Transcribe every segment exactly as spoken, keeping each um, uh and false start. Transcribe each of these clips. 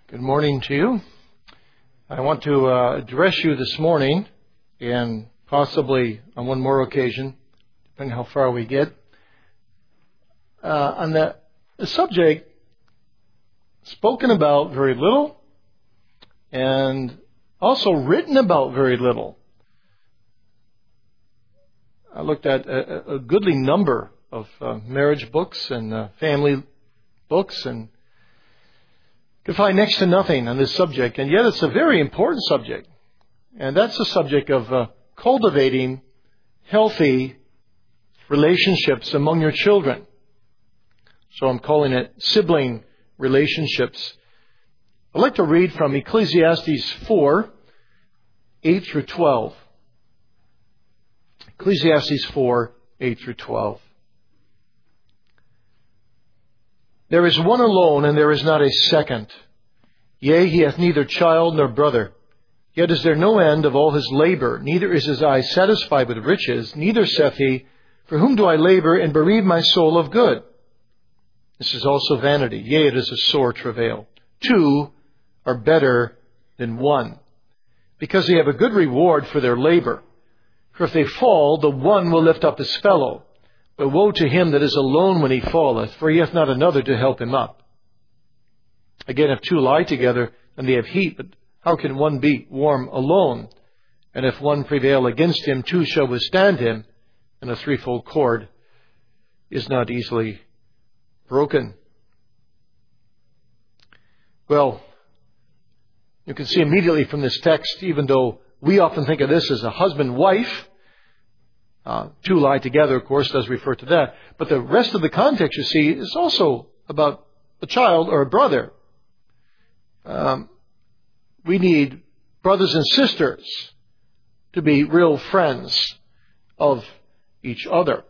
Good morning to you. I want to uh, address you this morning, and possibly on one more occasion, depending how far we get, uh, on the, the subject spoken about very little and also written about very little. I looked at a, a goodly number of uh, marriage books and uh, family books and could find next to nothing on this subject, and yet it's a very important subject. And that's the subject of uh, cultivating healthy relationships among your children. So I'm calling it sibling relationships. I'd like to read from Ecclesiastes four, eight through twelve. Ecclesiastes four, eight through twelve. There is one alone, and there is not a second. Yea, he hath neither child nor brother. Yet is there no end of all his labor, neither is his eye satisfied with riches, neither saith he, For whom do I labor and bereave my soul of good? This is also vanity. Yea, it is a sore travail. Two are better than one, because they have a good reward for their labor. For if they fall, the one will lift up his fellow. But woe to him that is alone when he falleth, for he hath not another to help him up. Again, if two lie together, then they have heat, but how can one be warm alone? And if one prevail against him, two shall withstand him, and a threefold cord is not easily broken. Well, you can see immediately from this text, even though we often think of this as a husband-wife, Uh, two lie together, of course, does refer to that. But the rest of the context, you see, is also about a child or a brother. Um, we need brothers and sisters to be real friends of each other.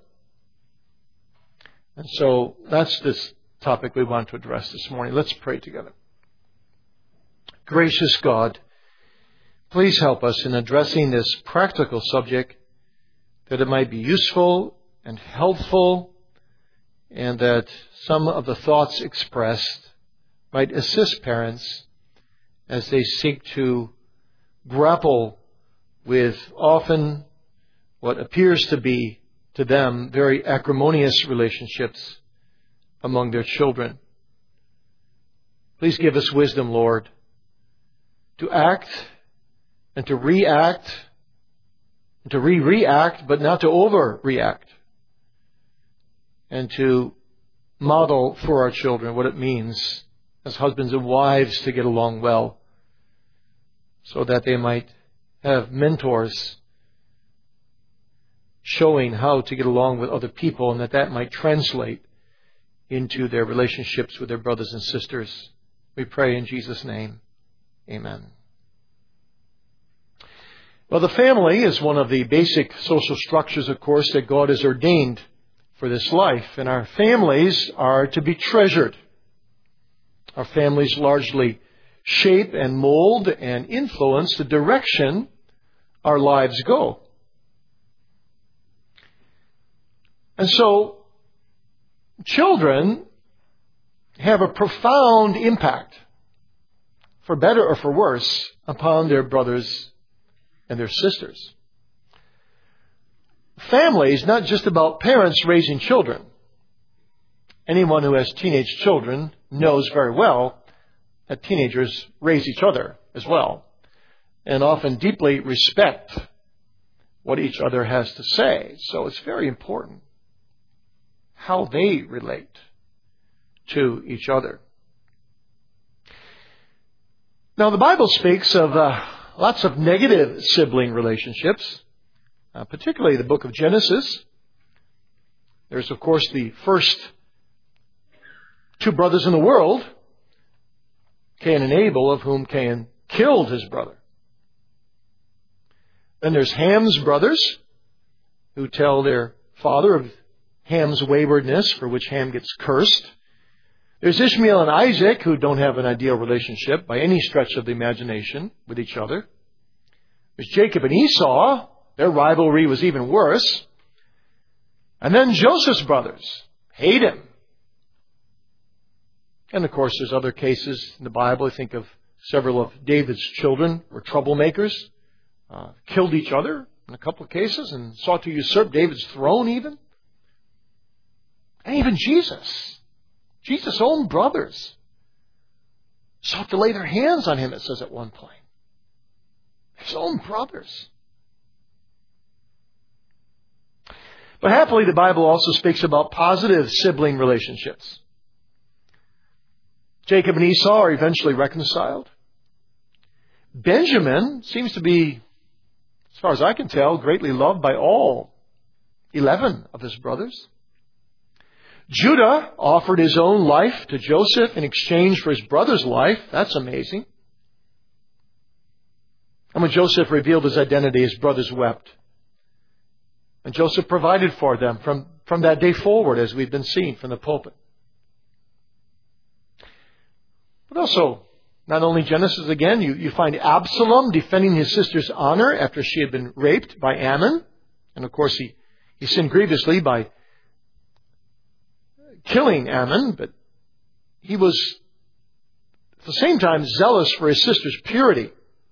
And so that's this topic we want to address this morning. Let's pray together. Gracious God, please help us in addressing this practical subject, that it might be useful and helpful, and that some of the thoughts expressed might assist parents as they seek to grapple with often what appears to be to them very acrimonious relationships among their children. Please give us wisdom, Lord, to act and to react, to re-react, but not to overreact, and to model for our children what it means as husbands and wives to get along well, so that they might have mentors showing how to get along with other people, and that that might translate into their relationships with their brothers and sisters. We pray in Jesus' name. Amen. Well, the family is one of the basic social structures, of course, that God has ordained for this life. And our families are to be treasured. Our families largely shape and mold and influence the direction our lives go. And so, children have a profound impact, for better or for worse, upon their brothers and their sisters. Family is not just about parents raising children. Anyone who has teenage children knows very well that teenagers raise each other as well, and often deeply respect what each other has to say. So it's very important how they relate to each other. Now, the Bible speaks of uh, lots of negative sibling relationships, uh, particularly the book of Genesis. There's, of course, the first two brothers in the world, Cain and Abel, of whom Cain killed his brother. Then there's Ham's brothers, who tell their father of Ham's waywardness, for which Ham gets cursed. There's Ishmael and Isaac, who don't have an ideal relationship by any stretch of the imagination with each other. There's Jacob and Esau. Their rivalry was even worse. And then Joseph's brothers hate him. And of course, there's other cases in the Bible. I think of several of David's children were troublemakers, uh, killed each other in a couple of cases, and sought to usurp David's throne even. And even Jesus, Jesus' own brothers, sought to lay their hands on him, it says at one point. His own brothers. But happily, the Bible also speaks about positive sibling relationships. Jacob and Esau are eventually reconciled. Benjamin seems to be, as far as I can tell, greatly loved by all eleven of his brothers. Judah offered his own life to Joseph in exchange for his brother's life. That's amazing. And when Joseph revealed his identity, his brothers wept. And Joseph provided for them from, from that day forward, as we've been seeing from the pulpit. But also, not only Genesis again, you, you find Absalom defending his sister's honor after she had been raped by Ammon. And of course, he, he sinned grievously by killing Ammon, but he was at the same time zealous for his sister's purity.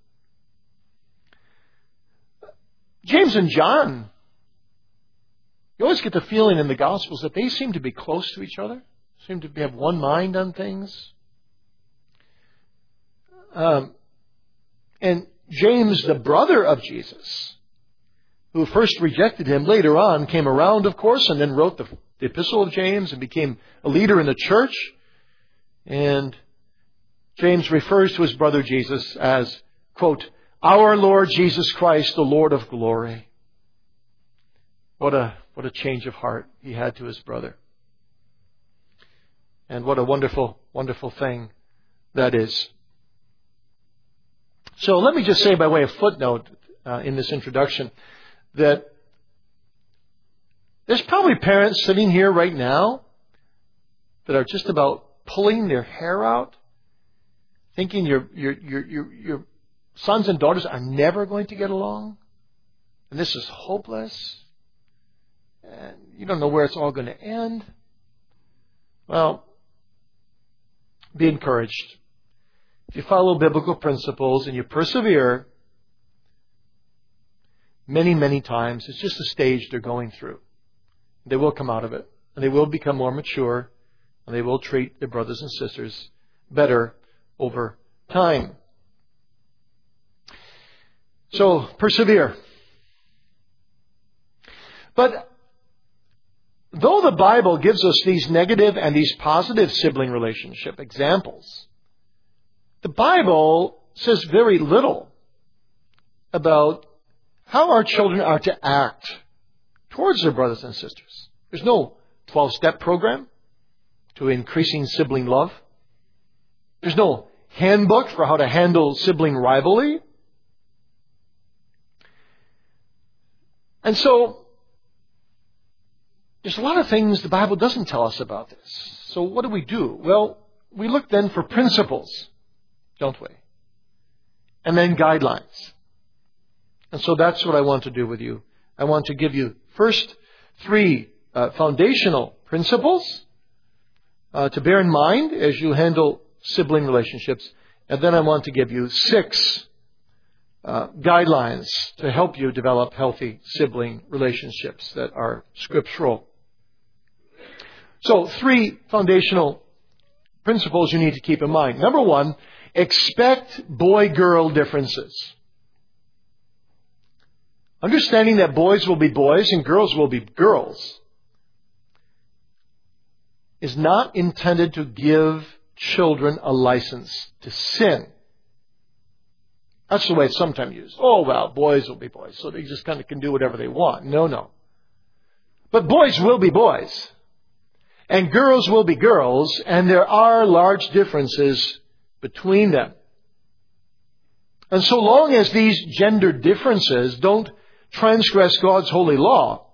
James and John, you always get the feeling in the Gospels that they seem to be close to each other, seem to have one mind on things. Um, and James, the brother of Jesus, who first rejected him, later on came around, of course, and then wrote the, the Epistle of James and became a leader in the church. And James refers to his brother Jesus as, quote, our Lord Jesus Christ, the Lord of glory. What a, what a change of heart he had to his brother. And what a wonderful, wonderful thing that is. So let me just say by way of footnote uh, in this introduction that there's probably parents sitting here right now that are just about pulling their hair out, thinking your your your your, your sons and daughters are never going to get along, and this is hopeless, and you don't know where it's all going to end. Well, be encouraged. If you follow biblical principles and you persevere, many, many times, it's just a stage they're going through. They will come out of it, and they will become more mature, and they will treat their brothers and sisters better over time. So, persevere. But though the Bible gives us these negative and these positive sibling relationship examples, the Bible says very little about how our children are to act towards their brothers and sisters. There's no twelve-step program to increasing sibling love. There's no handbook for how to handle sibling rivalry. And so, there's a lot of things the Bible doesn't tell us about this. So what do we do? Well, we look then for principles, don't we? And then guidelines. And so that's what I want to do with you. I want to give you first three uh, foundational principles uh, to bear in mind as you handle sibling relationships. And then I want to give you six uh, guidelines to help you develop healthy sibling relationships that are scriptural. So three foundational principles you need to keep in mind. Number one, expect boy-girl differences. Understanding that boys will be boys and girls will be girls is not intended to give children a license to sin. That's the way it's sometimes used. Oh, well, boys will be boys, so they just kind of can do whatever they want. No, no. But boys will be boys. And girls will be girls, and there are large differences between them. And so long as these gender differences don't transgress God's holy law,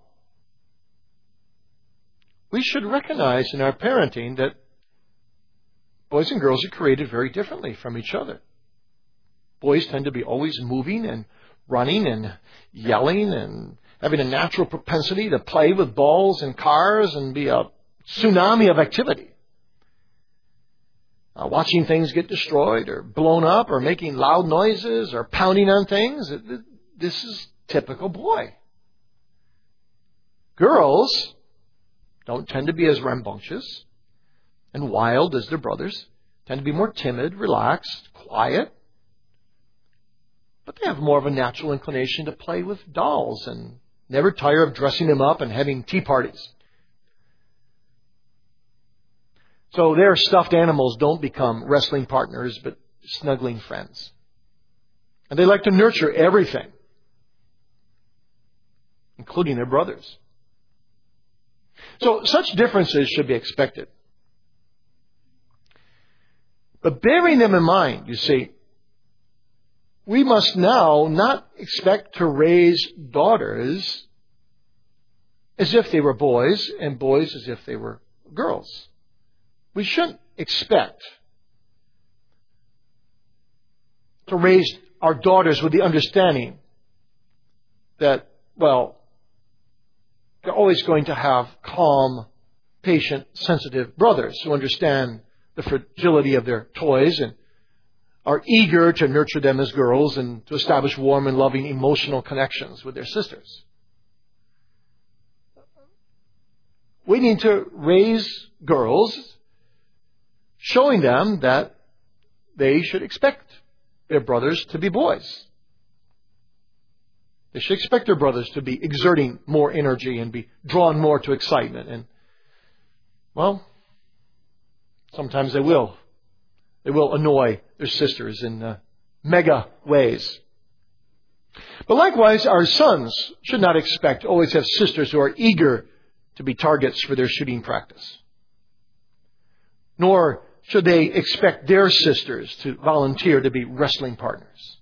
we should recognize in our parenting that boys and girls are created very differently from each other. Boys tend to be always moving and running and yelling and having a natural propensity to play with balls and cars and be a tsunami of activity. uh, watching things get destroyed or blown up or making loud noises or pounding on things. This is typical boy. Girls don't tend to be as rambunctious and wild as their brothers. Tend to be more timid, relaxed, quiet. But they have more of a natural inclination to play with dolls and never tire of dressing them up and having tea parties. So their stuffed animals don't become wrestling partners, but snuggling friends. And they like to nurture everything, including their brothers. So such differences should be expected. But bearing them in mind, you see, we must now not expect to raise daughters as if they were boys and boys as if they were girls. We shouldn't expect to raise our daughters with the understanding that, well, they're always going to have calm, patient, sensitive brothers who understand the fragility of their toys and are eager to nurture them as girls and to establish warm and loving emotional connections with their sisters. We need to raise girls showing them that they should expect their brothers to be boys. They should expect their brothers to be exerting more energy and be drawn more to excitement. And, well, sometimes they will. They will annoy their sisters in uh, mega ways. But likewise, our sons should not expect to always have sisters who are eager to be targets for their shooting practice. Nor should they expect their sisters to volunteer to be wrestling partners.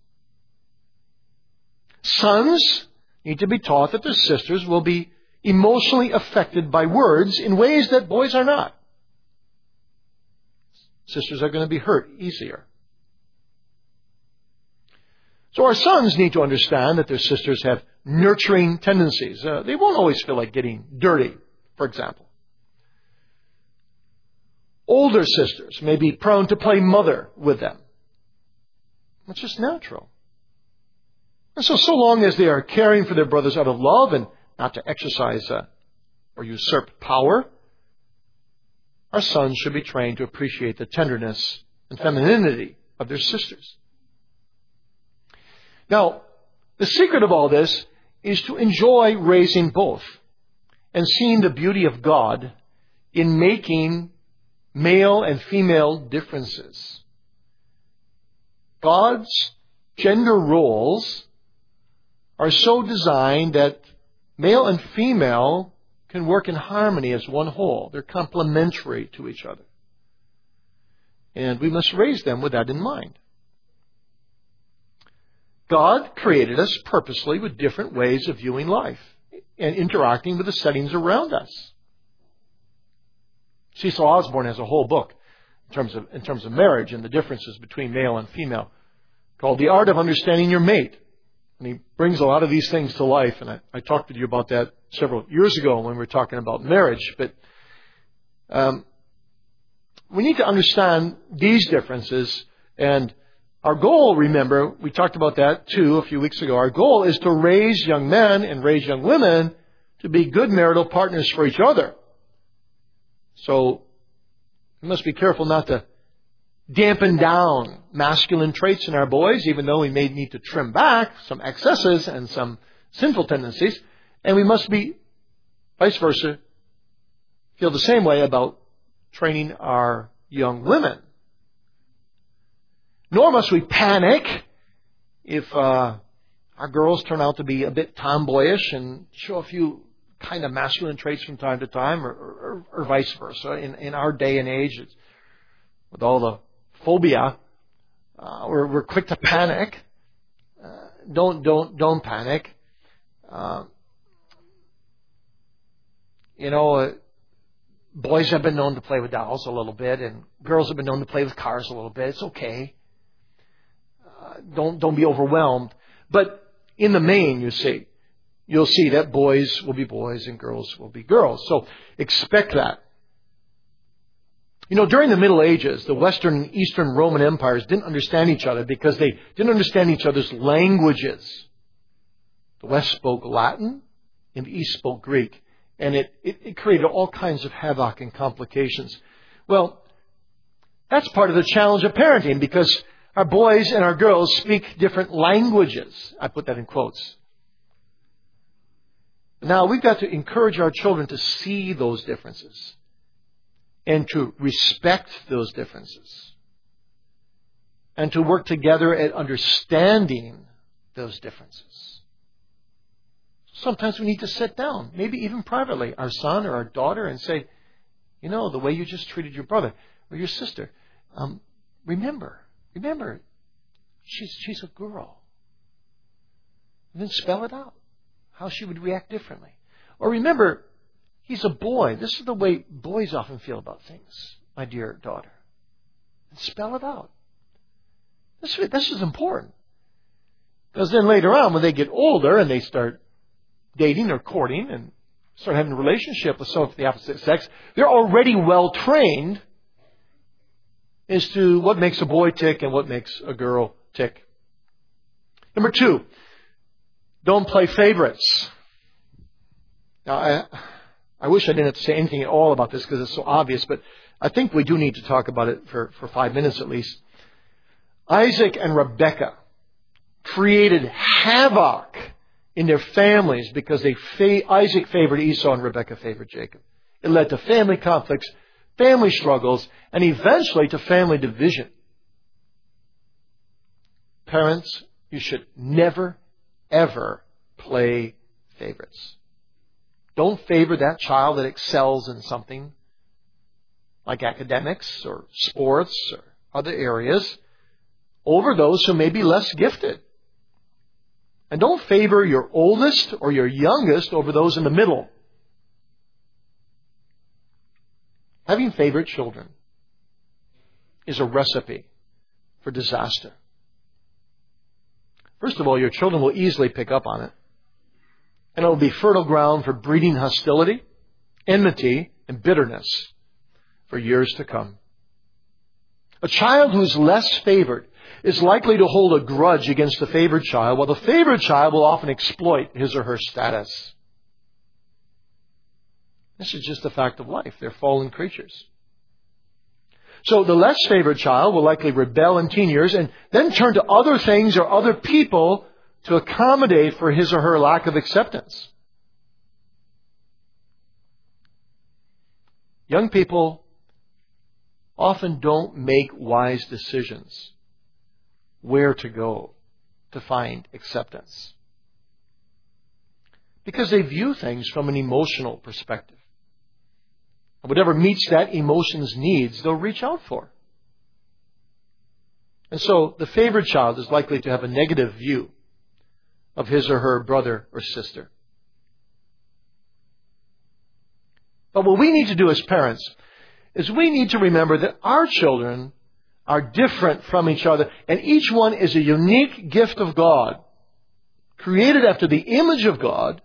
Sons need to be taught that their sisters will be emotionally affected by words in ways that boys are not. Sisters are going to be hurt easier. So our sons need to understand that their sisters have nurturing tendencies. Uh, they won't always feel like getting dirty, for example. Older sisters may be prone to play mother with them. It's just natural. And so, so long as they are caring for their brothers out of love and not to exercise uh, or usurp power, our sons should be trained to appreciate the tenderness and femininity of their sisters. Now, the secret of all this is to enjoy raising both and seeing the beauty of God in making male and female differences. God's gender roles are so designed that male and female can work in harmony as one whole. They're complementary to each other. And we must raise them with that in mind. God created us purposely with different ways of viewing life and interacting with the settings around us. Cecil Osborne has a whole book in terms of, in terms of marriage and the differences between male and female called The Art of Understanding Your Mate. And he brings a lot of these things to life. And I, I talked with you about that several years ago when we were talking about marriage. But um, we need to understand these differences. And our goal, remember, we talked about that too a few weeks ago. Our goal is to raise young men and raise young women to be good marital partners for each other. So we must be careful not to dampen down masculine traits in our boys, even though we may need to trim back some excesses and some sinful tendencies. And we must be, vice versa, feel the same way about training our young women. Nor must we panic if uh, our girls turn out to be a bit tomboyish and show a few kind of masculine traits from time to time, or, or, or vice versa. In, in our day and age, it's, with all the phobia, uh, we're, we're quick to panic. Uh, don't don't don't panic. Uh, you know, uh, boys have been known to play with dolls a little bit, and girls have been known to play with cars a little bit. It's okay. Uh, don't don't be overwhelmed. But in the main, you see, you'll see that boys will be boys and girls will be girls. So expect that. You know, during the Middle Ages, the Western and Eastern Roman empires didn't understand each other because they didn't understand each other's languages. The West spoke Latin and the East spoke Greek. And it, it, it created all kinds of havoc and complications. Well, that's part of the challenge of parenting because our boys and our girls speak different languages. I put that in quotes. Now, we've got to encourage our children to see those differences and to respect those differences and to work together at understanding those differences. Sometimes we need to sit down, maybe even privately, our son or our daughter, and say, you know, the way you just treated your brother or your sister, um, remember, remember, she's, she's a girl. And then spell it out, how she would react differently. Or remember, he's a boy. This is the way boys often feel about things, my dear daughter. And spell it out. This, this is important. Because then later on, when they get older and they start dating or courting and start having a relationship with someone of the opposite sex, they're already well trained as to what makes a boy tick and what makes a girl tick. Number two, don't play favorites. Now, I, I wish I didn't have to say anything at all about this because it's so obvious, but I think we do need to talk about it for, for five minutes at least. Isaac and Rebekah created havoc in their families because they fa- Isaac favored Esau and Rebekah favored Jacob. It led to family conflicts, family struggles, and eventually to family division. Parents, you should never, ever play favorites. Don't favor that child that excels in something like academics or sports or other areas over those who may be less gifted. And don't favor your oldest or your youngest over those in the middle. Having favorite children is a recipe for disaster. First of all, your children will easily pick up on it. And it will be fertile ground for breeding hostility, enmity, and bitterness for years to come. A child who is less favored is likely to hold a grudge against the favored child, while the favored child will often exploit his or her status. This is just a fact of life. They're fallen creatures. So the less favored child will likely rebel in teen years and then turn to other things or other people to accommodate for his or her lack of acceptance. Young people often don't make wise decisions where to go to find acceptance, because they view things from an emotional perspective. And whatever meets that emotion's needs, they'll reach out for. And so the favored child is likely to have a negative view of his or her brother or sister. But what we need to do as parents is we need to remember that our children are different from each other, and each one is a unique gift of God, created after the image of God,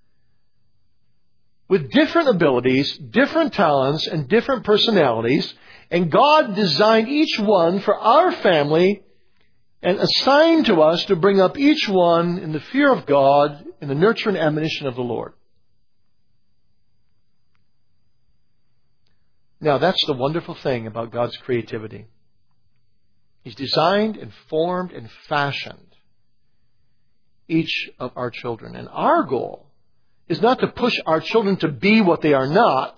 with different abilities, different talents, and different personalities. And God designed each one for our family and assigned to us to bring up each one in the fear of God, in the nurture and admonition of the Lord. Now, that's the wonderful thing about God's creativity. He's designed and formed and fashioned each of our children. And our goal is not to push our children to be what they are not.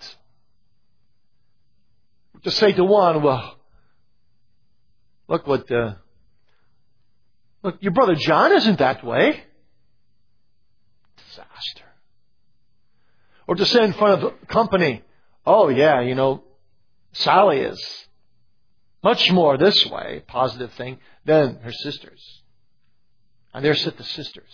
To say to one, well, look what, uh, look, your brother John isn't that way. Disaster. Or to say in front of a company, oh yeah, you know, Sally is much more this way, positive thing, than her sisters. And there sit the sisters.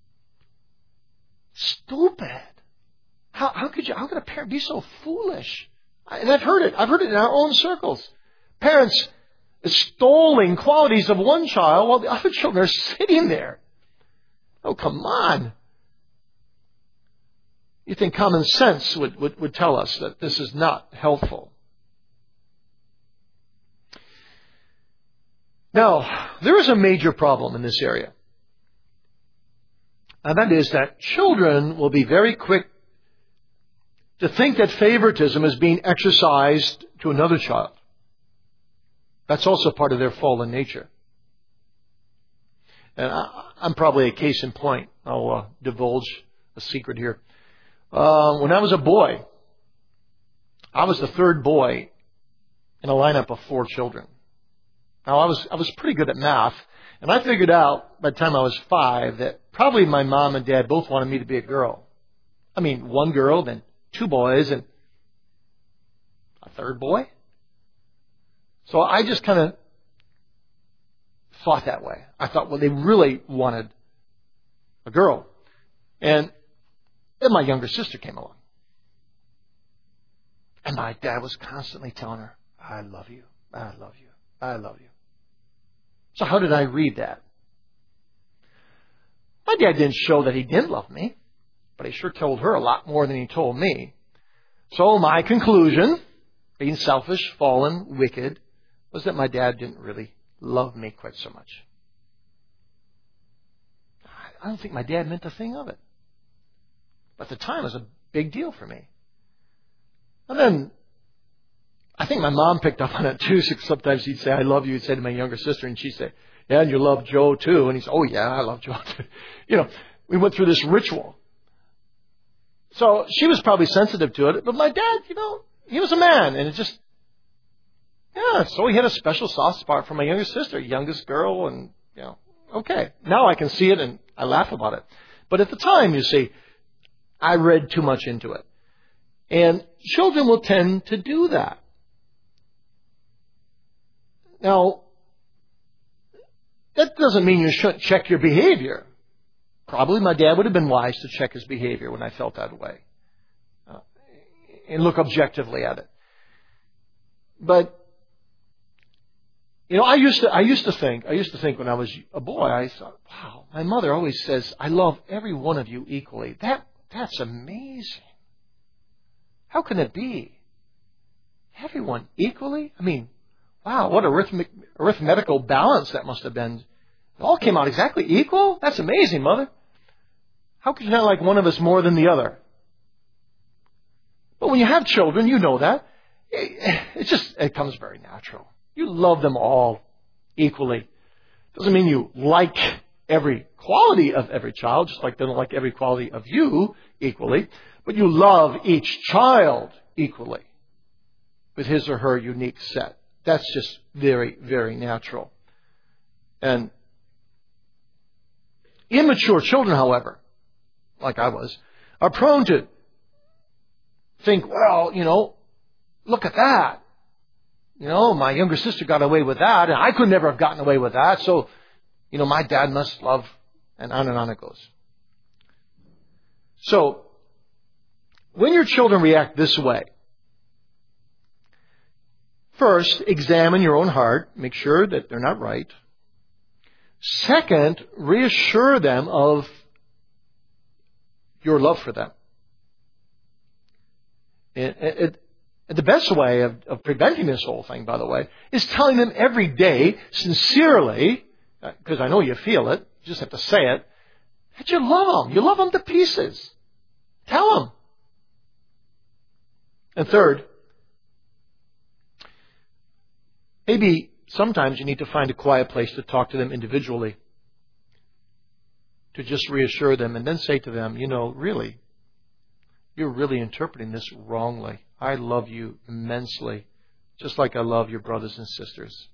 Stupid. How, how could you, how could a parent be so foolish? And I've heard it. I've heard it in our own circles. Parents extolling qualities of one child while the other children are sitting there. Oh, come on. You think common sense would, would, would tell us that this is not helpful. Now, there is a major problem in this area. And that is that children will be very quick to think that favoritism is being exercised to another child. That's also part of their fallen nature. And I, I'm probably a case in point. I'll uh, divulge a secret here. Uh, when I was a boy, I was the third boy in a lineup of four children. Now, I was I was pretty good at math, and I figured out by the time I was five that probably my mom and dad both wanted me to be a girl. I mean, one girl, then two boys, and a third boy. So I just kind of thought that way. I thought, well, they really wanted a girl. And then my younger sister came along. And my dad was constantly telling her, I love you, I love you, I love you. So how did I read that? My dad didn't show that he didn't love me, but he sure told her a lot more than he told me. So my conclusion, being selfish, fallen, wicked, was that my dad didn't really love me quite so much. I don't think my dad meant a thing of it. But at the time, it was a big deal for me. And then, I think my mom picked up on it too. Sometimes he'd say, I love you. He'd say to my younger sister, and she'd say, yeah, and you love Joe too. And he'd say, oh yeah, I love Joe too. You know, we went through this ritual. So she was probably sensitive to it. But my dad, you know, he was a man. And it just, yeah, so he had a special soft spot for my younger sister, youngest girl. And, you know, okay. Now I can see it and I laugh about it. But at the time, you see, I read too much into it. And children will tend to do that. Now, that doesn't mean you shouldn't check your behavior. Probably my dad would have been wise to check his behavior when I felt that way. Uh, and look objectively at it. But, you know, I used to, I used to think, I used to think when I was a boy, I thought, wow, my mother always says, I love every one of you equally. That, that's amazing. How can it be? Everyone equally? I mean, wow, what arithmetic, arithmetical balance that must have been. It all came out exactly equal? That's amazing, Mother. How could you not like one of us more than the other? But when you have children, you know that. It, it just, it comes very natural. You love them all equally. Doesn't mean you like every quality of every child, just like they don't like every quality of you equally. But you love each child equally with his or her unique set. That's just very, very natural. And immature children, however, like I was, are prone to think, well, you know, look at that. You know, my younger sister got away with that, and I could never have gotten away with that. So, you know, my dad must love, and on and on it goes. So, when your children react this way, first, examine your own heart. Make sure that they're not right. Second, reassure them of your love for them. It, it, it, the best way of, of preventing this whole thing, by the way, is telling them every day, sincerely, because I know you feel it, you just have to say it, that you love them. You love them to pieces. Tell them. And third, maybe sometimes you need to find a quiet place to talk to them individually, to just reassure them and then say to them, you know, really, you're really interpreting this wrongly. I love you immensely, just like I love your brothers and sisters.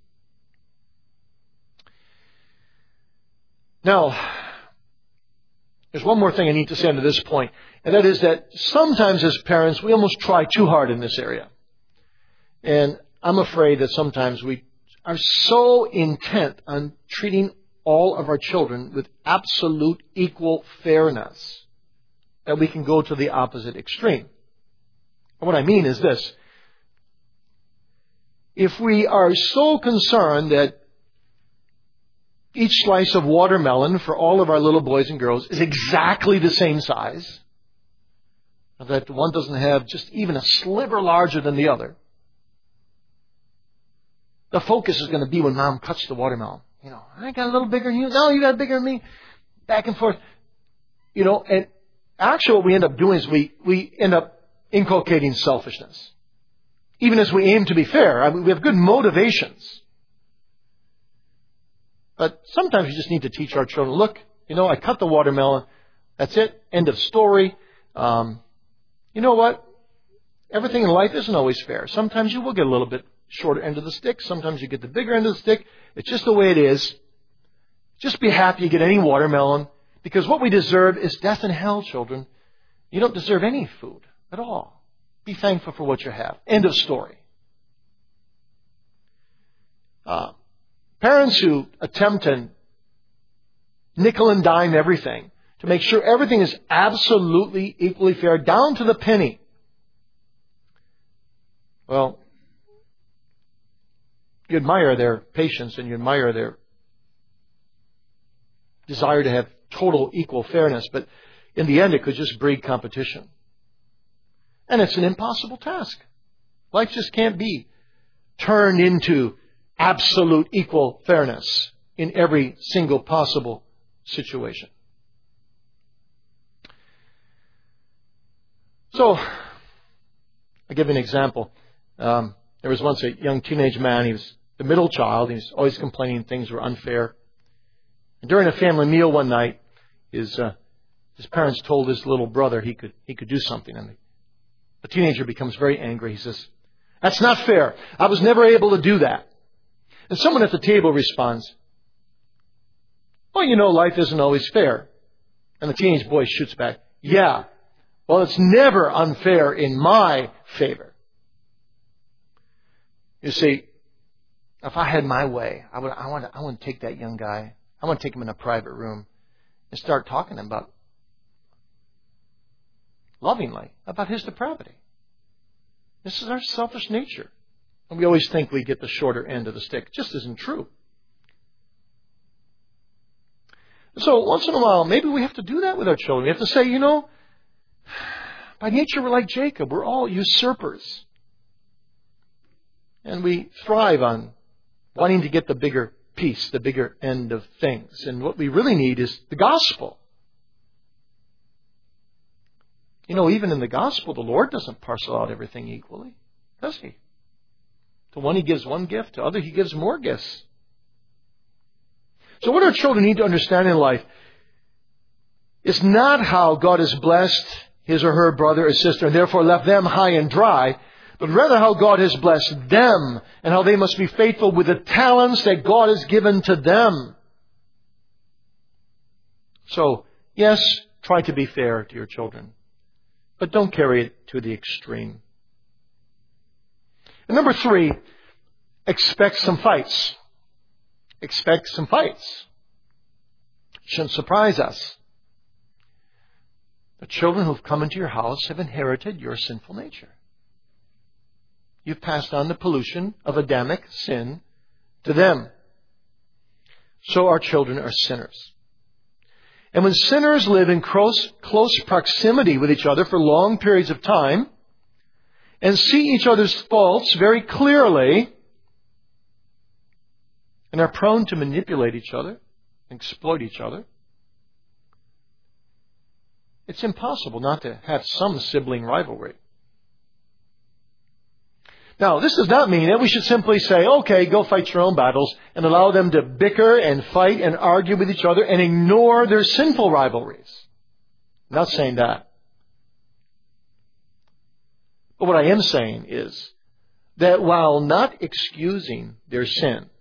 Now, there's one more thing I need to say on to this point, and that is that sometimes as parents, we almost try too hard in this area. And I'm afraid that sometimes we are so intent on treating all of our children with absolute equal fairness that we can go to the opposite extreme. And what I mean is this. If we are so concerned that each slice of watermelon for all of our little boys and girls is exactly the same size, that one doesn't have just even a sliver larger than the other, the focus is going to be when Mom cuts the watermelon. You know, I got a little bigger than you. No, you got bigger than me. Back and forth. You know, and actually what we end up doing is we, we end up inculcating selfishness. Even as we aim to be fair. I mean, we have good motivations. But sometimes we just need to teach our children, look, you know, I cut the watermelon. That's it. End of story. Um, you know what? Everything in life isn't always fair. Sometimes you will get a little bit shorter end of the stick. Sometimes you get the bigger end of the stick. It's just the way it is. Just be happy you get any watermelon. Because what we deserve is death and hell, children. You don't deserve any food at all. Be thankful for what you have. End of story. Uh, parents who attempt to nickel and dime everything to make sure everything is absolutely equally fair, down to the penny. Well, you admire their patience and you admire their desire to have total equal fairness, but in the end it could just breed competition. And it's an impossible task. Life just can't be turned into absolute equal fairness in every single possible situation. So, I'll give you an example. Um, there was once a young teenage man. He was the middle child. He was always complaining things were unfair. And during a family meal one night, his uh, his parents told his little brother he could he could do something. And the, the teenager becomes very angry. He says, "That's not fair. I was never able to do that." And someone at the table responds, "Well, you know, life isn't always fair." And the teenage boy shoots back, "Yeah, well, it's never unfair in my favor." You see, if I had my way, I would I want to, I want to take that young guy, I want to take him in a private room and start talking to him about lovingly about his depravity. This is our selfish nature. And we always think we get the shorter end of the stick. It just isn't true. So once in a while, maybe we have to do that with our children. We have to say, you know, by nature we're like Jacob. We're all usurpers. And we thrive on wanting to get the bigger piece, the bigger end of things. And what we really need is the gospel. You know, even in the gospel, the Lord doesn't parcel out everything equally, does He? To one He gives one gift, to other He gives more gifts. So what our children need to understand in life is not how God has blessed his or her brother or sister and therefore left them high and dry, but rather how God has blessed them and how they must be faithful with the talents that God has given to them. So, yes, try to be fair to your children, but don't carry it to the extreme. And number three, expect some fights. Expect some fights. Shouldn't surprise us. The children who've come into your house have inherited your sinful nature. You've passed on the pollution of Adamic sin to them. So our children are sinners. And when sinners live in close, close proximity with each other for long periods of time and see each other's faults very clearly and are prone to manipulate each other, exploit each other, it's impossible not to have some sibling rivalry. Now, this does not mean that we should simply say, okay, go fight your own battles and allow them to bicker and fight and argue with each other and ignore their sinful rivalries. I'm not saying that. But what I am saying is that while not excusing their sin,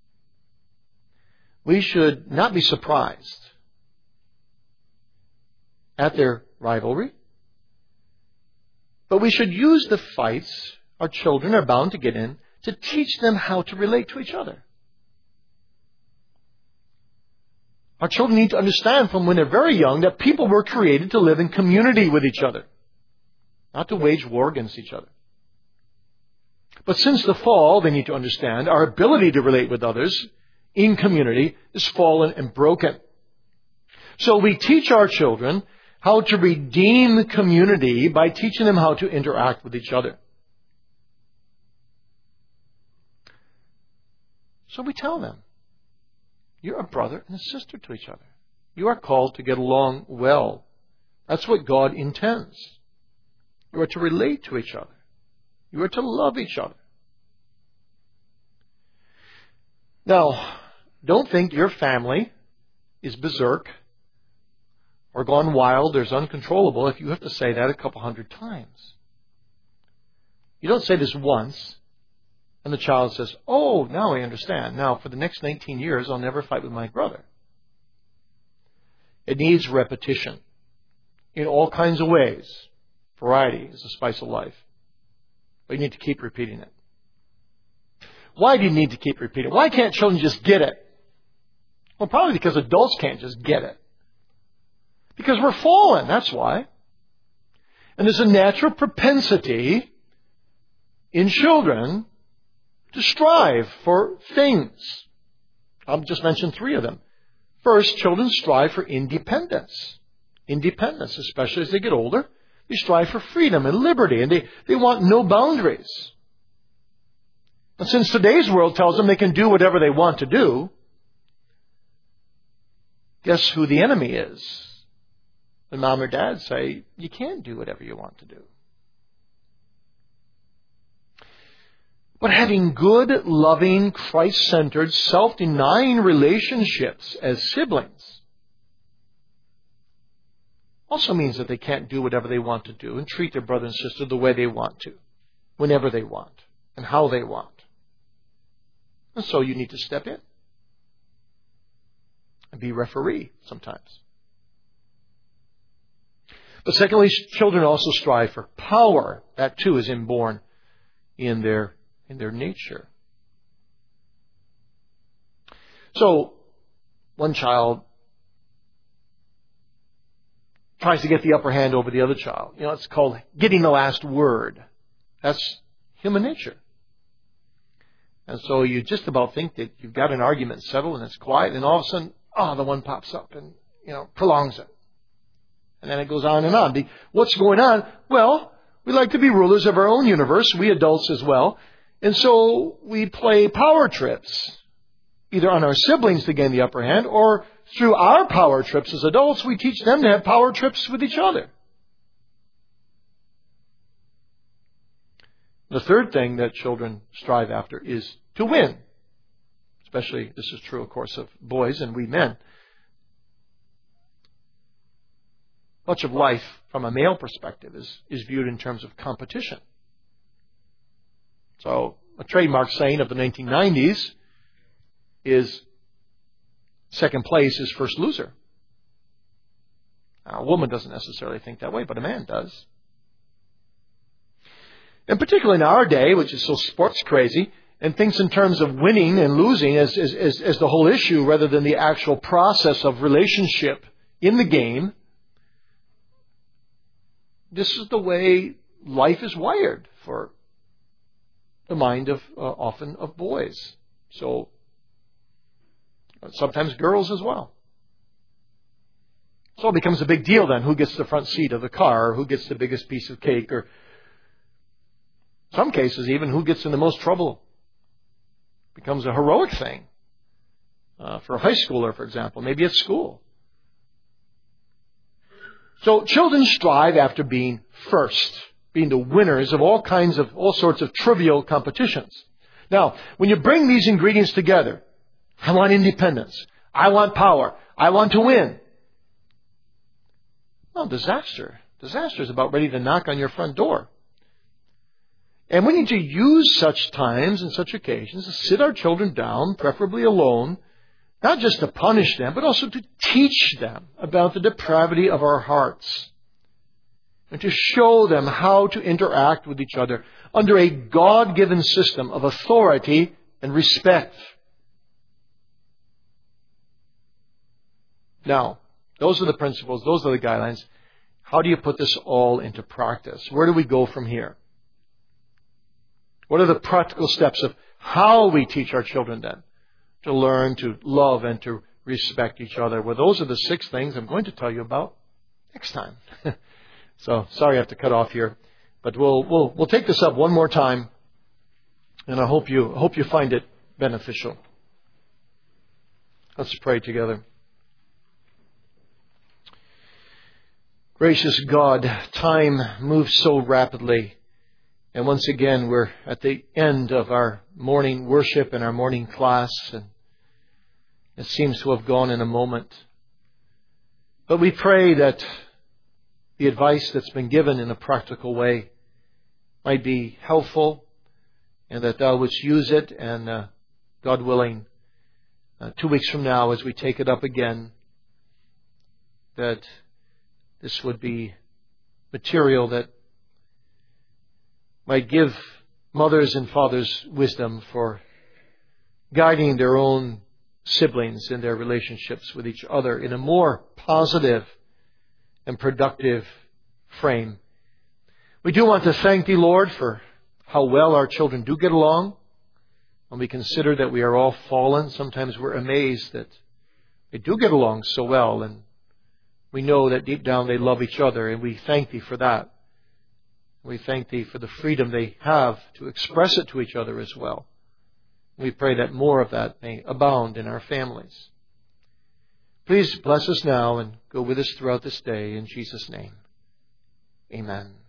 we should not be surprised at their rivalry, but we should use the fights our children are bound to get in to teach them how to relate to each other. Our children need to understand from when they're very young that people were created to live in community with each other, not to wage war against each other. But since the fall, they need to understand our ability to relate with others in community is fallen and broken. So we teach our children how to redeem community by teaching them how to interact with each other. So we tell them, you're a brother and a sister to each other. You are called to get along well. That's what God intends. You are to relate to each other. You are to love each other. Now, don't think your family is berserk or gone wild or is uncontrollable if you have to say that a couple hundred times. You don't say this once, and the child says, oh, now I understand. Now, for the next nineteen years, I'll never fight with my brother. It needs repetition in all kinds of ways. Variety is the spice of life. But you need to keep repeating it. Why do you need to keep repeating it? Why can't children just get it? Well, probably because adults can't just get it. Because we're fallen, that's why. And there's a natural propensity in children to strive for things. I'll just mention three of them. First, children strive for independence. Independence, especially as they get older. They strive for freedom and liberty, and they, they want no boundaries. And since today's world tells them they can do whatever they want to do, guess who the enemy is? When mom or dad say, you can't do whatever you want to do. But having good, loving, Christ-centered, self-denying relationships as siblings also means that they can't do whatever they want to do and treat their brother and sister the way they want to, whenever they want, and how they want. And so you need to step in and be referee sometimes. But secondly, children also strive for power. That too is inborn in their in their nature. So, one child tries to get the upper hand over the other child. You know, it's called getting the last word. That's human nature. And so you just about think that you've got an argument settled and it's quiet, and all of a sudden, oh, the one pops up and, you know, prolongs it. And then it goes on and on. What's going on? Well, we like to be rulers of our own universe, we adults as well. And so we play power trips, either on our siblings to gain the upper hand, or through our power trips as adults, we teach them to have power trips with each other. The third thing that children strive after is to win. Especially, this is true, of course, of boys and we men. Much of life, from a male perspective, is, is viewed in terms of competition. So, a trademark saying of the nineteen nineties is, second place is first loser. Now, a woman doesn't necessarily think that way, but a man does. And particularly in our day, which is so sports crazy, and thinks in terms of winning and losing as, as, as, as the whole issue rather than the actual process of relationship in the game, this is the way life is wired for the mind of, uh, often of boys. So, sometimes girls as well. So it becomes a big deal then, who gets the front seat of the car, or who gets the biggest piece of cake, or in some cases even who gets in the most trouble. It becomes a heroic thing. Uh, for a high schooler, for example, maybe at school. So children strive after being first, being the winners of all kinds of, all sorts of trivial competitions. Now, when you bring these ingredients together, I want independence, I want power, I want to win. Well, disaster. Disaster is about ready to knock on your front door. And we need to use such times and such occasions to sit our children down, preferably alone, not just to punish them, but also to teach them about the depravity of our hearts. And to show them how to interact with each other under a God-given system of authority and respect. Now, those are the principles, those are the guidelines. How do you put this all into practice? Where do we go from here? What are the practical steps of how we teach our children then to learn to love and to respect each other? Well, those are the six things I'm going to tell you about next time. So, sorry I have to cut off here, but we'll we'll we'll take this up one more time, and I hope you hope you find it beneficial. Let's pray together. Gracious God, time moves so rapidly. And once again, we're at the end of our morning worship and our morning class. And it seems to have gone in a moment. But we pray that the advice that's been given in a practical way might be helpful, and that Thou wouldst use it, and uh, God willing, uh, two weeks from now as we take it up again, that this would be material that might give mothers and fathers wisdom for guiding their own siblings in their relationships with each other in a more positive and productive frame. We do want to thank Thee, Lord, for how well our children do get along. When we consider that we are all fallen, sometimes we're amazed that they do get along so well, and we know that deep down they love each other, and we thank Thee for that. We thank Thee for the freedom they have to express it to each other as well. We pray that more of that may abound in our families. Please bless us now and go with us throughout this day. In Jesus' name, amen.